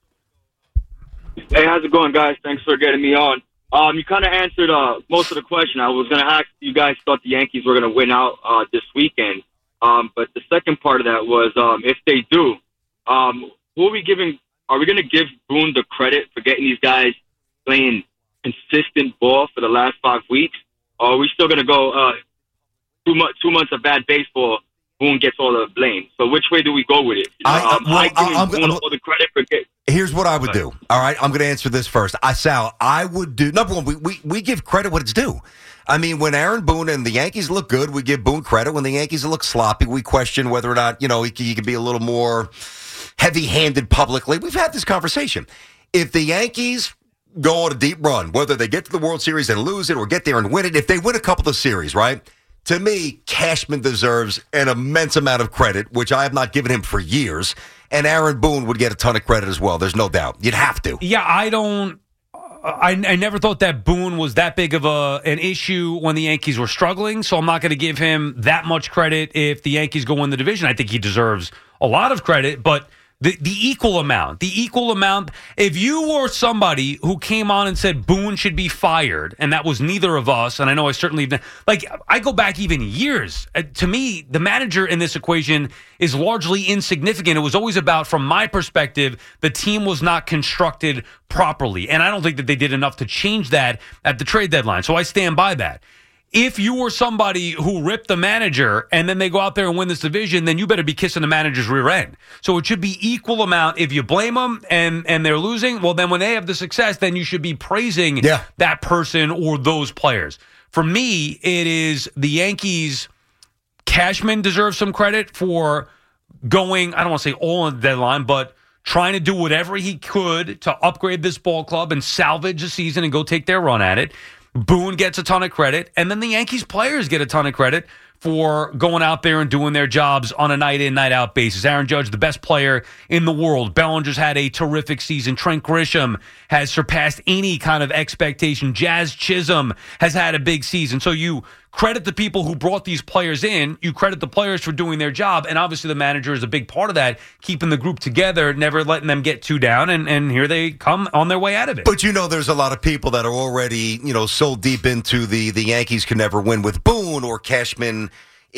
Hey, how's it going, guys? Thanks for getting me on. Um, you kind of answered uh, most of the question. I was going to ask if you guys thought the Yankees were going to win out uh, this weekend. Um, but the second part of that was um, if they do, um, who are we giving? Are we going to give Boone the credit for getting these guys playing consistent ball for the last five weeks? Or are we still going to go uh, two, mo- two months of bad baseball? Boone gets all the blame. So which way do we go with it? You know, I- uh, um, well, I give I- I'm- Boone I'm- all the credit for getting. Here's what I would do. All right, I'm going to answer this first. I Sal, I would do number one. We, we we give credit what it's due. I mean, when Aaron Boone and the Yankees look good, we give Boone credit. When the Yankees look sloppy, we question whether or not you know he can, he can be a little more heavy-handed publicly. We've had this conversation. If the Yankees go on a deep run, whether they get to the World Series and lose it or get there and win it, if they win a couple of series, right? To me, Cashman deserves an immense amount of credit, which I have not given him for years. And Aaron Boone would get a ton of credit as well. There's no doubt. You'd have to. Yeah, I don't. I, I never thought that Boone was that big of a an issue when the Yankees were struggling, so I'm not going to give him that much credit if the Yankees go win the division. I think he deserves a lot of credit, but the the equal amount, the equal amount. If you were somebody who came on and said Boone should be fired, and that was neither of us, and I know I certainly like I go back even years. Uh, to me, the manager in this equation is largely insignificant. It was always about, from my perspective, the team was not constructed properly, and I don't think that they did enough to change that at the trade deadline. So I stand by that. if you were somebody who ripped the manager and then they go out there and win this division, then you better be kissing the manager's rear end. So it should be equal amount. If you blame them and, and they're losing, well, then when they have the success, then you should be praising yeah. that person or those players. For me, it is the Yankees. Cashman deserves some credit for going, I don't want to say all on the deadline, but trying to do whatever he could to upgrade this ball club and salvage the season and go take their run at it. Boone gets a ton of credit, and then the Yankees players get a ton of credit for going out there and doing their jobs on a night-in, night-out basis. Aaron Judge, the best player in the world. Bellinger's had a terrific season. Trent Grisham has surpassed any kind of expectation. Jazz Chisholm has had a big season. So you credit the people who brought these players in. You credit the players for doing their job, and obviously the manager is a big part of that, keeping the group together, never letting them get too down, and, and here they come on their way out of it. But you know there's a lot of people that are already, you know, so deep into the, the Yankees can never win with Boone, or Cashman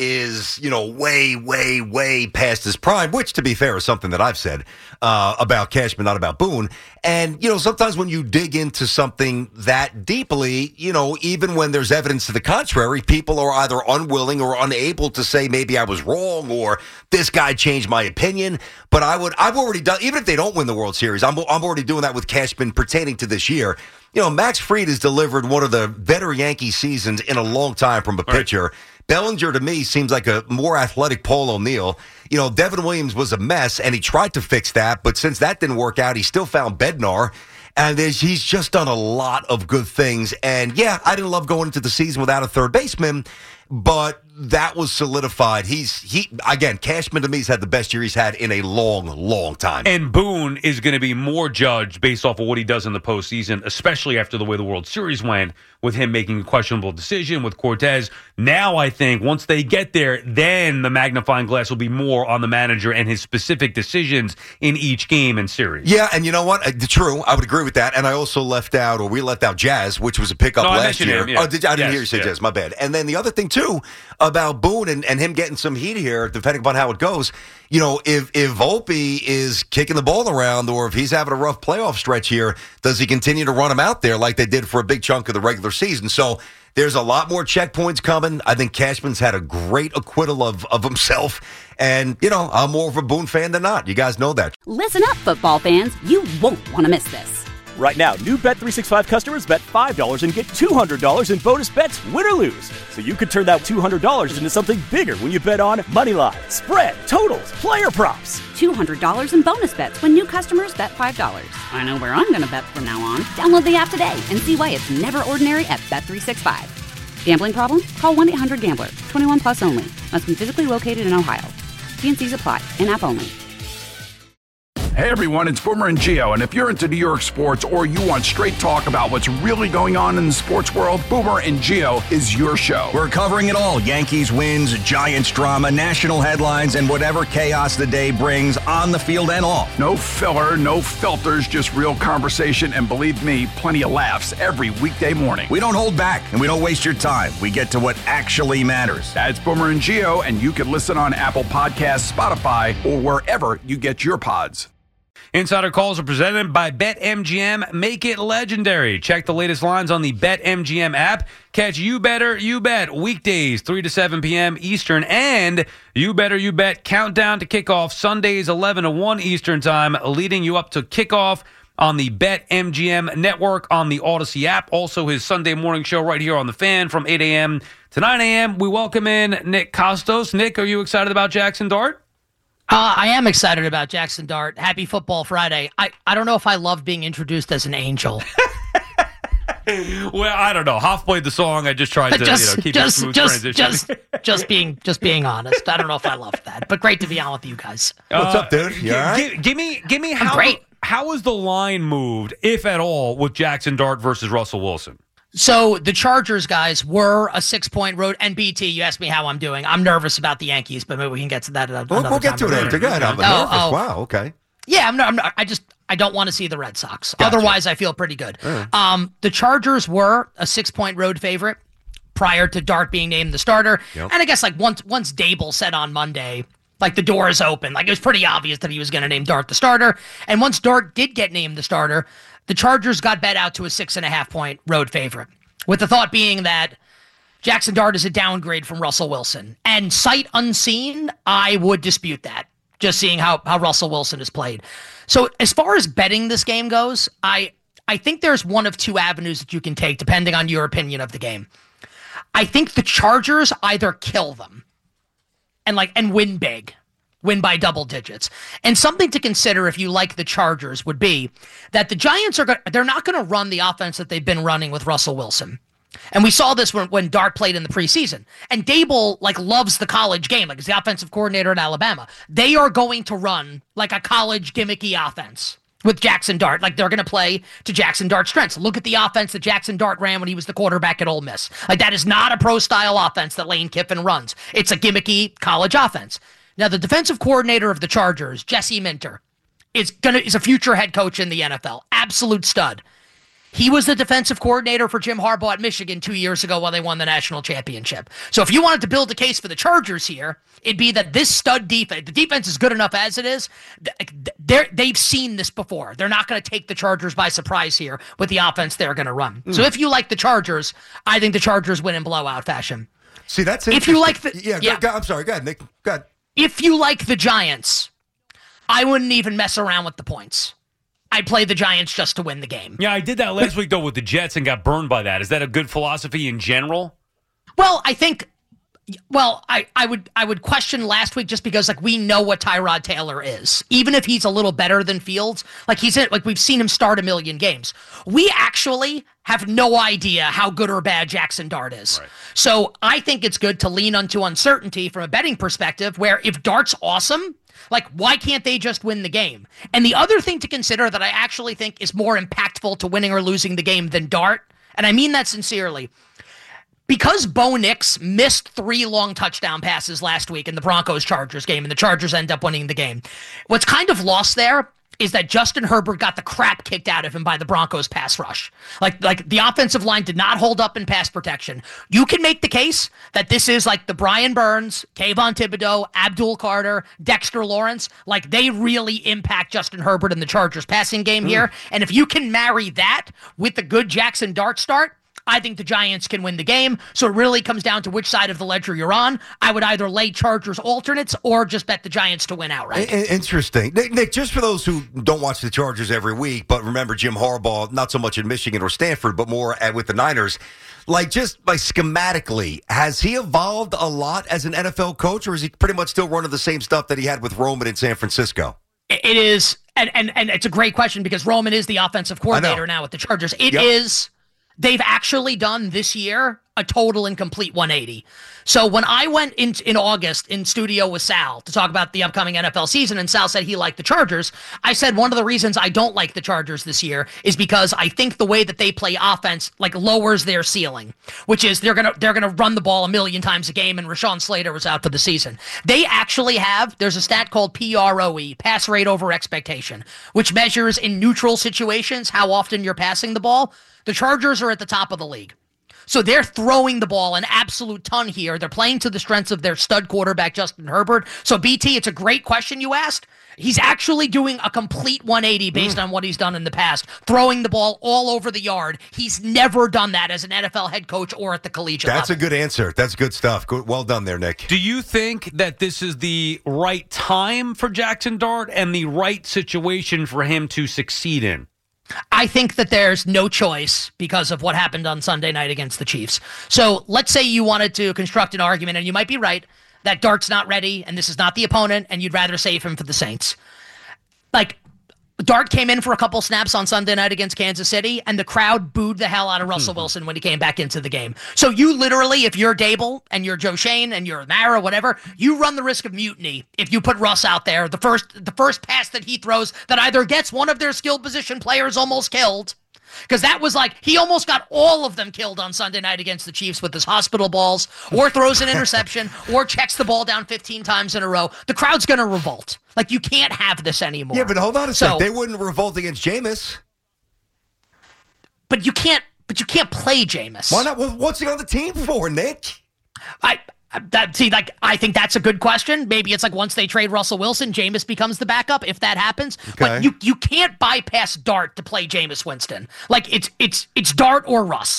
is, you know, way, way, way past his prime, which, to be fair, is something that I've said uh, about Cashman, not about Boone. And, you know, sometimes when you dig into something that deeply, you know, even when there's evidence to the contrary, people are either unwilling or unable to say maybe I was wrong or this guy changed my opinion. But I would, I've already done, even if they don't win the World Series, I'm, I'm already doing that with Cashman pertaining to this year. You know, Max Fried has delivered one of the better Yankee seasons in a long time from a pitcher. Right. Bellinger, to me, seems like a more athletic Paul O'Neill. You know, Devin Williams was a mess, and he tried to fix that, but since that didn't work out, he still found Bednar, and he's just done a lot of good things. And, yeah, I didn't love going into the season without a third baseman, but that was solidified. He's, he again, Cashman, to me, has had the best year he's had in a long, long time. And Boone is going to be more judged based off of what he does in the postseason, especially after the way the World Series went, with him making a questionable decision with Cortez. Now, I think, once they get there, then the magnifying glass will be more on the manager and his specific decisions in each game and series. Yeah, and you know what? Uh, true, I would agree with that. And I also left out, or we left out Jazz, which was a pickup no, last year. Him, yeah. Oh, did, I didn't yes, hear you say yeah. Jazz, my bad. And then the other thing, too, about Boone and, and him getting some heat here, depending upon how it goes, you know, if, if Volpe is kicking the ball around or if he's having a rough playoff stretch here, does he continue to run him out there like they did for a big chunk of the regular season? So there's a lot more checkpoints coming. I think Cashman's had a great acquittal of, of himself. And, you know, I'm more of a Boone fan than not. You guys know that. Listen up, football fans. You won't want to miss this. Right now, new Bet three sixty-five customers bet five dollars and get two hundred dollars in bonus bets, win or lose. So you could turn that two hundred dollars into something bigger when you bet on money line, spread, totals, player props. two hundred dollars in bonus bets when new customers bet five dollars. I know where I'm going to bet from now on. Download the app today and see why it's never ordinary at Bet three sixty-five. Gambling problem? Call one eight hundred gambler. twenty-one plus only. Must be physically located in Ohio. T and C's apply. In-app only. Hey everyone, it's Boomer and Gio, and if you're into New York sports or you want straight talk about what's really going on in the sports world, Boomer and Gio is your show. We're covering it all. Yankees wins, Giants drama, national headlines, and whatever chaos the day brings on the field and off. No filler, no filters, just real conversation, and believe me, plenty of laughs every weekday morning. We don't hold back, and we don't waste your time. We get to what actually matters. That's Boomer and Gio, and you can listen on Apple Podcasts, Spotify, or wherever you get your pods. Insider calls are presented by BetMGM. Make it legendary. Check the latest lines on the BetMGM app. Catch You Better, You Bet weekdays, three to seven p.m. Eastern, and You Better, You Bet countdown to kickoff Sundays, eleven to one Eastern time, leading you up to kickoff on the BetMGM network on the Odyssey app. Also, his Sunday morning show right here on The Fan from eight a.m. to nine a.m. We welcome in Nick Kostos. Nick, are you excited about Jackson Dart? Uh, I am excited about Jackson Dart. Happy Football Friday. I, I don't know if I love being introduced as an angel. Well, I don't know. Hoff played the song. I just tried to just, you know, keep just, it smooth just, transition. Just, just being, just being honest. I don't know if I love that, but great to be on with you guys. What's uh, up, dude? You all right? Give, give me, give me how great. how is the line moved, if at all, with Jackson Dart versus Russell Wilson? So the Chargers guys were a six-point road. And B T, you asked me how I'm doing. I'm nervous about the Yankees, but maybe we can get to that another We'll, time. we'll get to it after. Go ahead. I'm Oh, nervous. oh. Wow, okay. Yeah, I'm not, I'm not. I just I don't want to see the Red Sox. Gotcha. Otherwise, I feel pretty good. Mm. Um, the Chargers were a six-point road favorite prior to Dart being named the starter. Yep. And I guess like once once Dable said on Monday, like the door is open. Like it was pretty obvious that he was going to name Dart the starter. And once Dart did get named the starter, the Chargers got bet out to a six and a half point road favorite, with the thought being that Jackson Dart is a downgrade from Russell Wilson. And sight unseen, I would dispute that, just seeing how, how Russell Wilson has played. So as far as betting this game goes, I I think there's one of two avenues that you can take, depending on your opinion of the game. I think the Chargers either kill them and like and win big, win by double digits. And something to consider if you like the Chargers would be that the Giants are go- they're not going to run the offense that they've been running with Russell Wilson. And we saw this when, when Dart played in the preseason. And Dable, like, loves the college game. Like, he's the offensive coordinator at Alabama. They are going to run, like, a college gimmicky offense with Jackson Dart. Like, they're going to play to Jackson Dart's strengths. Look at the offense that Jackson Dart ran when he was the quarterback at Ole Miss. Like, that is not a pro-style offense that Lane Kiffin runs. It's a gimmicky college offense. Now, the defensive coordinator of the Chargers, Jesse Minter, is gonna is a future head coach in the N F L. Absolute stud. He was the defensive coordinator for Jim Harbaugh at Michigan two years ago while they won the national championship. So if you wanted to build a case for the Chargers here, it'd be that this stud defense, the defense is good enough as it is. They're, they've seen this before. They're not going to take the Chargers by surprise here with the offense they're going to run. Mm. So if you like the Chargers, I think the Chargers win in blowout fashion. See, that's if you like the yeah, yeah. Go, go, I'm sorry. Go ahead, Nick. Go ahead. If you like the Giants, I wouldn't even mess around with the points. I play the Giants just to win the game. Yeah, I did that last week, though, with the Jets and got burned by that. Is that a good philosophy in general? Well, I think, well, I, I would I would question last week just because, like, we know what Tyrod Taylor is. Even if he's a little better than Fields, like, he's in, like we've seen him start a million games. We actually have no idea how good or bad Jackson Dart is. Right. So I think it's good to lean onto uncertainty from a betting perspective, where if Dart's awesome, like, why can't they just win the game? And the other thing to consider that I actually think is more impactful to winning or losing the game than Dart, and I mean that sincerely, because Bo Nix missed three long touchdown passes last week in the Broncos-Chargers game, and the Chargers end up winning the game. What's kind of lost there is that Justin Herbert got the crap kicked out of him by the Broncos pass rush. Like, like the offensive line did not hold up in pass protection. You can make the case that this is like the Brian Burns, Kayvon Thibodeau, Abdul Carter, Dexter Lawrence. Like, they really impact Justin Herbert in the Chargers passing game mm. here. And if you can marry that with the good Jackson Dart start, I think the Giants can win the game. So it really comes down to which side of the ledger you're on. I would either lay Chargers alternates or just bet the Giants to win outright. Interesting. Nick, Nick, just for those who don't watch the Chargers every week, but remember Jim Harbaugh, not so much in Michigan or Stanford, but more at, with the Niners, like just like schematically, has he evolved a lot as an N F L coach, or is he pretty much still running the same stuff that he had with Roman in San Francisco? It is, and, and, and it's a great question because Roman is the offensive coordinator now with the Chargers. It yep. is... They've actually done this year a total and complete one eighty. So when I went in in August in studio with Sal to talk about the upcoming N F L season, and Sal said he liked the Chargers, I said one of the reasons I don't like the Chargers this year is because I think the way that they play offense like lowers their ceiling, which is they're gonna they're gonna run the ball a million times a game, and Rashawn Slater was out for the season. They actually have there's a stat called P R O E, pass rate over expectation, which measures in neutral situations how often you're passing the ball. The Chargers are at the top of the league. So they're throwing the ball an absolute ton here. They're playing to the strengths of their stud quarterback, Justin Herbert. So, B T, it's a great question you asked. He's actually doing a complete one eighty based mm. on what he's done in the past, throwing the ball all over the yard. He's never done that as an N F L head coach or at the collegiate That's level. a good answer. That's good stuff. Good, well done there, Nick. Do you think that this is the right time for Jackson Dart and the right situation for him to succeed in? I think that there's no choice because of what happened on Sunday night against the Chiefs. So let's say you wanted to construct an argument, and you might be right, that Dart's not ready, and this is not the opponent, and you'd rather save him for the Saints. Like, Dart came in for a couple snaps on Sunday night against Kansas City, and the crowd booed the hell out of Russell mm-hmm. Wilson when he came back into the game. So you literally, if you're Dable and you're Joe Shane and you're Mara, whatever, you run the risk of mutiny if you put Russ out there. The first, the first pass that he throws that either gets one of their skill position players almost killed, because that was like, he almost got all of them killed on Sunday night against the Chiefs with his hospital balls, or throws an interception, or checks the ball down fifteen times in a row. The crowd's going to revolt. Like, you can't have this anymore. Yeah, but hold on a so, sec. They wouldn't revolt against Jameis. But you can't, but you can't play Jameis. Why not? What's he on the team for, Nick? I... That, see, like, I think that's a good question. Maybe it's like once they trade Russell Wilson, Jameis becomes the backup, if that happens. Okay. But you you can't bypass Dart to play Jameis Winston. Like, it's it's it's Dart or Russ.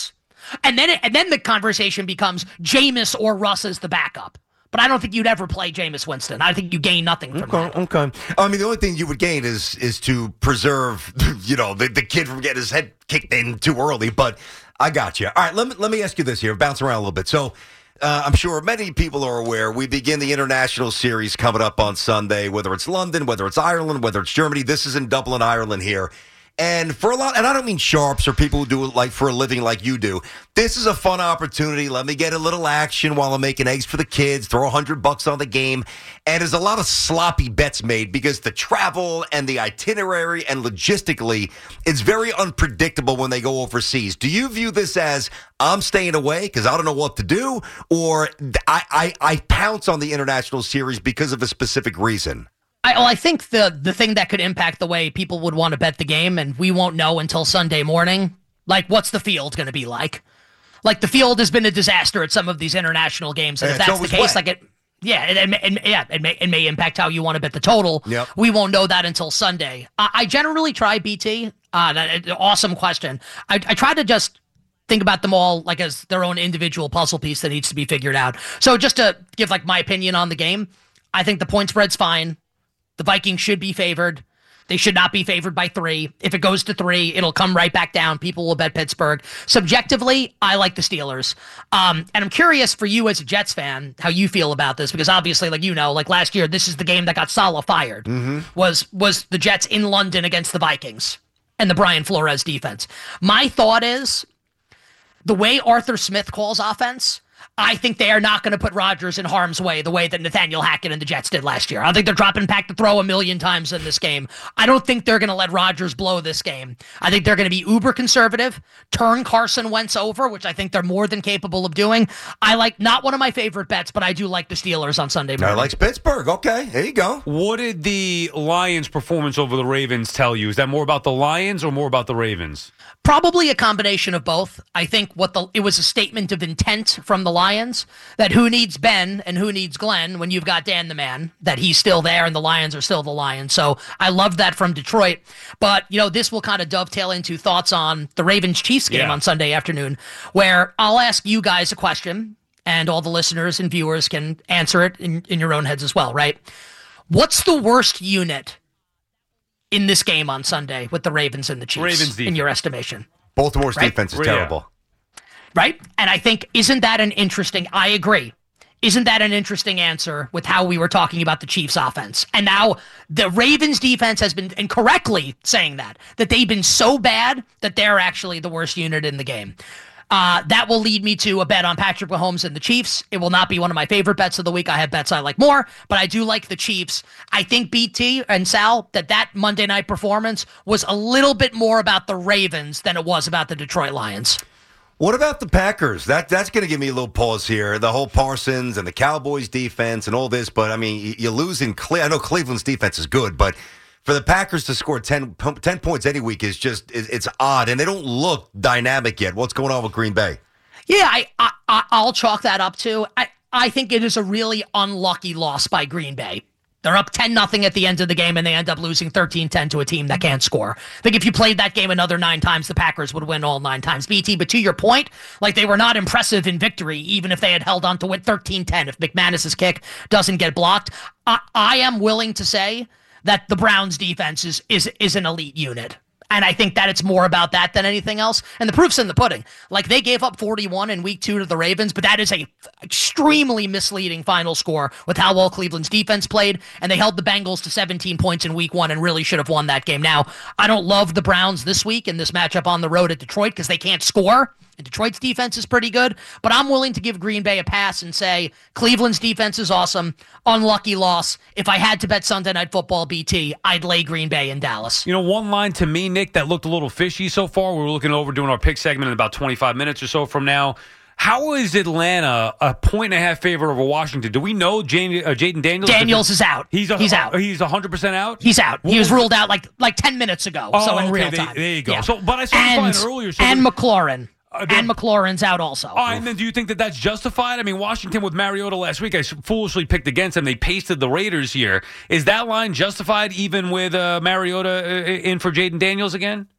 And then it, and then the conversation becomes Jameis or Russ as the backup. But I don't think you'd ever play Jameis Winston. I think you gain nothing from okay, that. Okay. I mean, the only thing you would gain is is to preserve, you know, the, the kid from getting his head kicked in too early. But I got you. All right, let me, let me ask you this here. Bounce around a little bit. So uh, I'm sure many people are aware we begin the international series coming up on Sunday, whether it's London, whether it's Ireland, whether it's Germany. This is in Dublin, Ireland here. And for a lot, and I don't mean sharps or people who do it like for a living like you do. This is a fun opportunity. Let me get a little action while I'm making eggs for the kids, throw a hundred bucks on the game. And there's a lot of sloppy bets made because the travel and the itinerary and logistically, it's very unpredictable when they go overseas. Do you view this as I'm staying away because I don't know what to do, or I, I, I pounce on the international series because of a specific reason? I, well, I think the the thing that could impact the way people would want to bet the game, and we won't know until Sunday morning, like what's the field going to be like? Like the field has been a disaster at some of these international games, and Yeah, if it's that's the always case, wet. like it, yeah, it, it, it, yeah, it may it may impact how you want to bet the total. Yep. We won't know that until Sunday. I, I generally try B T. Uh, that, awesome question. I, I try to just think about them all like as their own individual puzzle piece that needs to be figured out. So just to give like my opinion on the game, I think the point spread's fine. The Vikings should be favored. They should not be favored by three. If it goes to three, it'll come right back down. People will bet Pittsburgh. Subjectively, I like the Steelers. Um, and I'm curious for you as a Jets fan, how you feel about this, because obviously, like you know, like last year, this is the game that got Saleh fired. Mm-hmm. Was was the Jets in London against the Vikings and the Brian Flores defense. My thought is the way Arthur Smith calls offense, I think they are not going to put Rodgers in harm's way the way that Nathaniel Hackett and the Jets did last year. I think they're dropping back to throw a million times in this game. I don't think they're going to let Rodgers blow this game. I think they're going to be uber conservative, turn Carson Wentz over, which I think they're more than capable of doing. I like, not one of my favorite bets, but I do like the Steelers on Sunday morning. I like Pittsburgh. Okay, there you go. What did the Lions' performance over the Ravens tell you? Is that more about the Lions or more about the Ravens? Probably a combination of both. I think what the it was a statement of intent from the Lions that who needs Ben and who needs Glenn when you've got Dan the Man, that he's still there and the Lions are still the Lions. So I love that from Detroit. But, you know, this will kind of dovetail into thoughts on the Ravens-Chiefs game Yeah. on Sunday afternoon, where I'll ask you guys a question and all the listeners and viewers can answer it in, in your own heads as well, right? What's the worst unit in this game on Sunday with the Ravens and the Chiefs, Ravens defense. in your estimation? Baltimore's Right? defense is Yeah. terrible. Right? And I think, isn't that an interesting, I agree. Isn't that an interesting answer with how we were talking about the Chiefs offense? And now the Ravens defense has been incorrectly saying that, that they've been so bad that they're actually the worst unit in the game. Uh, that will lead me to a bet on Patrick Mahomes and the Chiefs. It will not be one of my favorite bets of the week. I have bets I like more, but I do like the Chiefs. I think B T and Sal, that that Monday night performance was a little bit more about the Ravens than it was about the Detroit Lions. What about the Packers? That That's going to give me a little pause here. The whole Parsons and the Cowboys defense and all this, but I mean, you- you lose in Cle- I know Cleveland's defense is good, but for the Packers to score ten, ten points any week is just, it- it's odd, and they don't look dynamic yet. What's going on with Green Bay? Yeah, I, I, I I'll chalk that up too. I, I think it is a really unlucky loss by Green Bay. They're up ten nothing at the end of the game, and they end up losing thirteen ten to a team that can't score. I think if you played that game another nine times, the Packers would win all nine times, B T. But to your point, like they were not impressive in victory, even if they had held on to win thirteen ten. If McManus's kick doesn't get blocked, I, I am willing to say that the Browns defense is, is, is an elite unit. And I think that it's more about that than anything else. And the proof's in the pudding. Like, they gave up forty-one in week two to the Ravens, but that is a extremely misleading final score with how well Cleveland's defense played. And they held the Bengals to seventeen points in week one and really should have won that game. Now, I don't love the Browns this week in this matchup on the road at Detroit because they can't score. And Detroit's defense is pretty good, but I'm willing to give Green Bay a pass and say Cleveland's defense is awesome. Unlucky loss. If I had to bet Sunday Night Football, B T, I'd lay Green Bay in Dallas. You know, one line to me, Nick, that looked a little fishy so far. We were looking over doing our pick segment in about twenty-five minutes or so from now. How is Atlanta a point and a half favorite over Washington? Do we know Jane, uh, Jaden Daniels? Daniels is out. He's, a, He's out. He's one hundred percent out? He's out. What he was was ruled out like like ten minutes ago, Oh, so in okay, real there- time. there you go. Yeah. So- but I saw and, this line earlier, so and we- McLaurin. Uh, and McLaurin's out also. All right, and then do you think that that's justified? I mean, Washington with Mariota last week, I foolishly picked against them. They pasted the Raiders here. Is that line justified even with uh, Mariota uh, in for Jaden Daniels again? I'm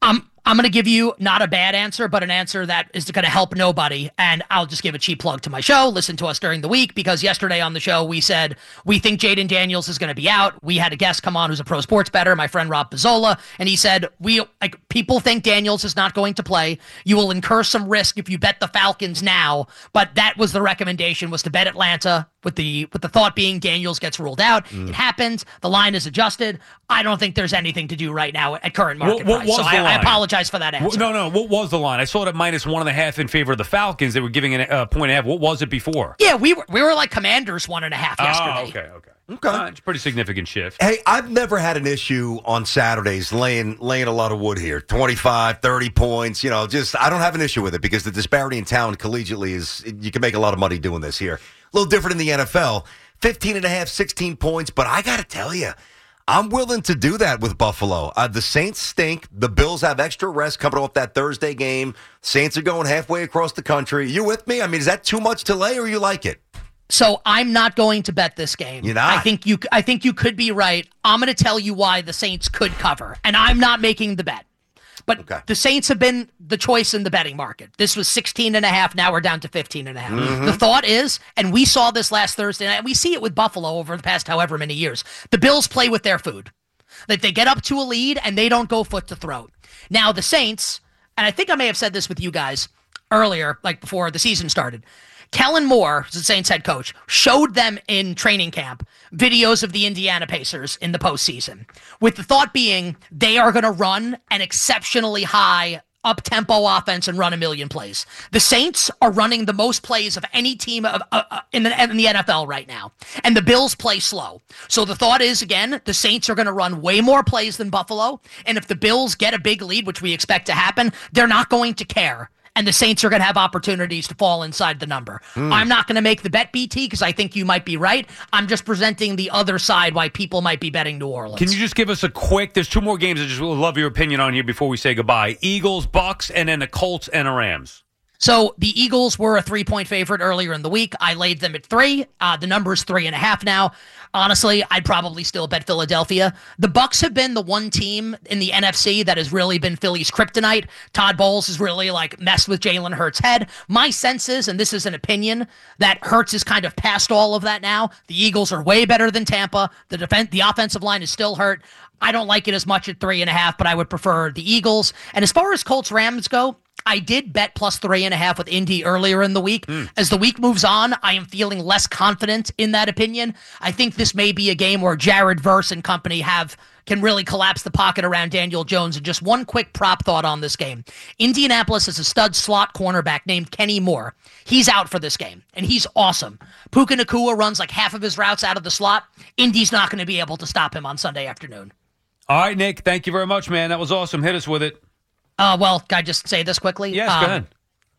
I'm going to give you not a bad answer, but an answer that is going to help nobody. And I'll just give a cheap plug to my show. Listen to us during the week, because yesterday on the show, we said we think Jaden Daniels is going to be out. We had a guest come on who's a pro sports bettor, my friend Rob Pizzola, and he said, we like people think Daniels is not going to play. You will incur some risk if you bet the Falcons now. But that was the recommendation, was to bet Atlanta with the with the thought being Daniels gets ruled out. Mm. It happens. The line is adjusted. I don't think there's anything to do right now at current market what, what price. So I, I apologize for that answer. No, no. What was the line? I saw it at minus one and a half in favor of the Falcons. They were giving a uh, point and a half. What was it before? Yeah, we were we were like Commanders one and a half yesterday. Oh, okay, okay. Okay. Uh, it's a pretty significant shift. Hey, I've never had an issue on Saturdays laying laying a lot of wood here. twenty-five, thirty points, you know, just I don't have an issue with it because the disparity in talent collegiately is, you can make a lot of money doing this here. A little different in the N F L. fifteen and a half, sixteen points, but I got to tell you, I'm willing to do that with Buffalo. Uh, the Saints stink. The Bills have extra rest coming off that Thursday game. Saints are going halfway across the country. You with me? I mean, is that too much to lay, or you like it? So I'm not going to bet this game. You're not? I think you I think you could be right. I'm going to tell you why the Saints could cover, and I'm not making the bet. But okay. The Saints have been the choice in the betting market. This was sixteen and a half. Now we're down to fifteen and a half. Mm-hmm. The thought is, and we saw this last Thursday night, and we see it with Buffalo over the past however many years, the Bills play with their food. That they get up to a lead and they don't go foot to throat. Now the Saints, and I think I may have said this with you guys earlier, like before the season started, Kellen Moore, who's the Saints head coach, showed them in training camp videos of the Indiana Pacers in the postseason, with the thought being they are going to run an exceptionally high up-tempo offense and run a million plays. The Saints are running the most plays of any team of, uh, uh, in, the, in the N F L right now, and the Bills play slow. So the thought is, again, the Saints are going to run way more plays than Buffalo, and if the Bills get a big lead, which we expect to happen, they're not going to care. And the Saints are going to have opportunities to fall inside the number. Mm. I'm not going to make the bet, B T, because I think you might be right. I'm just presenting the other side why people might be betting New Orleans. Can you just give us a quick, there's two more games I just would love your opinion on here before we say goodbye. Eagles, Bucks, and then the Colts and the Rams. So the Eagles were a three-point favorite earlier in the week. I laid them at three. Uh, the number is three and a half now. Honestly, I'd probably still bet Philadelphia. The Bucks have been the one team in the N F C that has really been Philly's kryptonite. Todd Bowles has really like messed with Jalen Hurts' head. My sense is, and this is an opinion, that Hurts is kind of past all of that now. The Eagles are way better than Tampa. The defense, the offensive line is still hurt. I don't like it as much at three and a half, but I would prefer the Eagles. And as far as Colts Rams go, I did bet plus three and a half with Indy earlier in the week. Mm. As the week moves on, I am feeling less confident in that opinion. I think this may be a game where Jared Verse and company have can really collapse the pocket around Daniel Jones. And just one quick prop thought on this game. Indianapolis has a stud slot cornerback named Kenny Moore. He's out for this game, and he's awesome. Puka Nacua runs like half of his routes out of the slot. Indy's not going to be able to stop him on Sunday afternoon. All right, Nick, thank you very much, man. That was awesome. Hit us with it. Uh, well, can I just say this quickly? Yes, um, go ahead.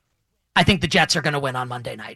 I think the Jets are going to win on Monday night.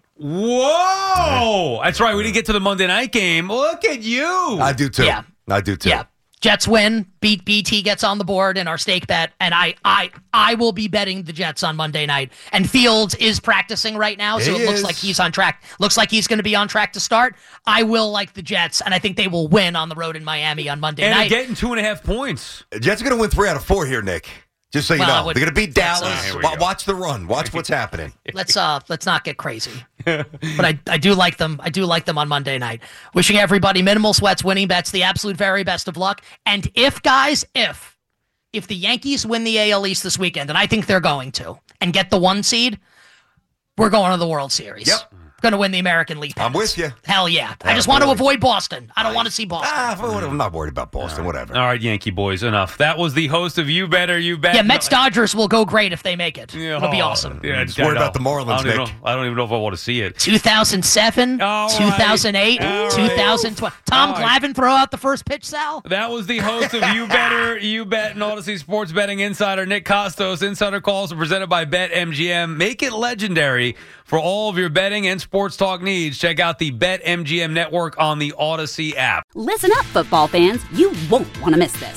Whoa! That's right. We didn't get to the Monday night game. Look at you. I do too. Yeah. I do too. Yeah. Jets win. Beat B T gets on the board in our stake bet, and I, I, I will be betting the Jets on Monday night. And Fields is practicing right now, so he it looks is. like he's on track. Looks like he's going to be on track to start. I will like the Jets, and I think they will win on the road in Miami on Monday and night. And getting two and a half points. Jets are going to win three out of four here, Nick. Just so you well, know, would, they're going to beat Dallas. Uh, Wa- watch the run. Watch what's happening. Let's uh, let's not get crazy. But I, I do like them. I do like them on Monday night. Wishing everybody minimal sweats, winning bets, the absolute very best of luck. And if guys, if if the Yankees win the A L East this weekend, and I think they're going to, and get the one seed, we're going to the World Series. Yep. Going to win the American League. I'm with you. Hell yeah. yeah I just want to boy. avoid Boston. I don't I, want to see Boston. Ah, I'm not worried about Boston. All right. Whatever. All right, Yankee boys, enough. That was the host of You Better, You Bet. Yeah, Mets Dodgers will go great if they make it. Yeah, It'll be oh, awesome. Yeah, just worried about the Marlins, I don't, Nick. know, I don't even know if I want to see it. two thousand seven, All right. two thousand eight, All right. two thousand twelve. Tom All right. Glavine throw out the first pitch, Sal? That was the host of You Better, You Bet, and Odyssey Sports Betting Insider, Nick Costos. Insider calls are presented by BetMGM. Make it legendary for all of your betting and sports talk needs. Check out the BetMGM network on the Odyssey app. Listen up, football fans. You won't want to miss this.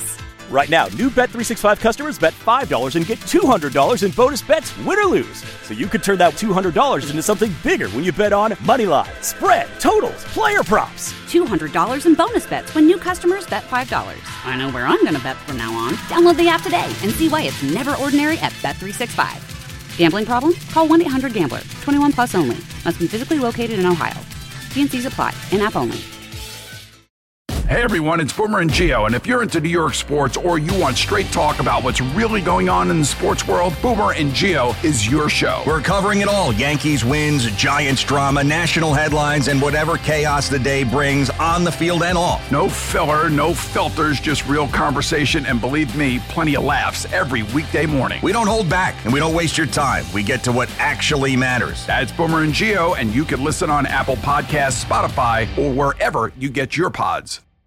Right now, new Bet three sixty-five customers bet five dollars and get two hundred dollars in bonus bets, win or lose. So you could turn that two hundred dollars into something bigger when you bet on Moneyline, spread, totals, player props. two hundred dollars in bonus bets when new customers bet five dollars. I know where I'm going to bet from now on. Download the app today and see why it's never ordinary at Bet three sixty-five. Gambling problem? Call one eight hundred gambler. twenty-one plus only. Must be physically located in Ohio. T and C's apply. In-app only. Hey everyone, it's Boomer and Gio, and if you're into New York sports or you want straight talk about what's really going on in the sports world, Boomer and Gio is your show. We're covering it all. Yankees wins, Giants drama, national headlines, and whatever chaos the day brings on the field and off. No filler, no filters, just real conversation, and believe me, plenty of laughs every weekday morning. We don't hold back, and we don't waste your time. We get to what actually matters. That's Boomer and Gio, and you can listen on Apple Podcasts, Spotify, or wherever you get your pods.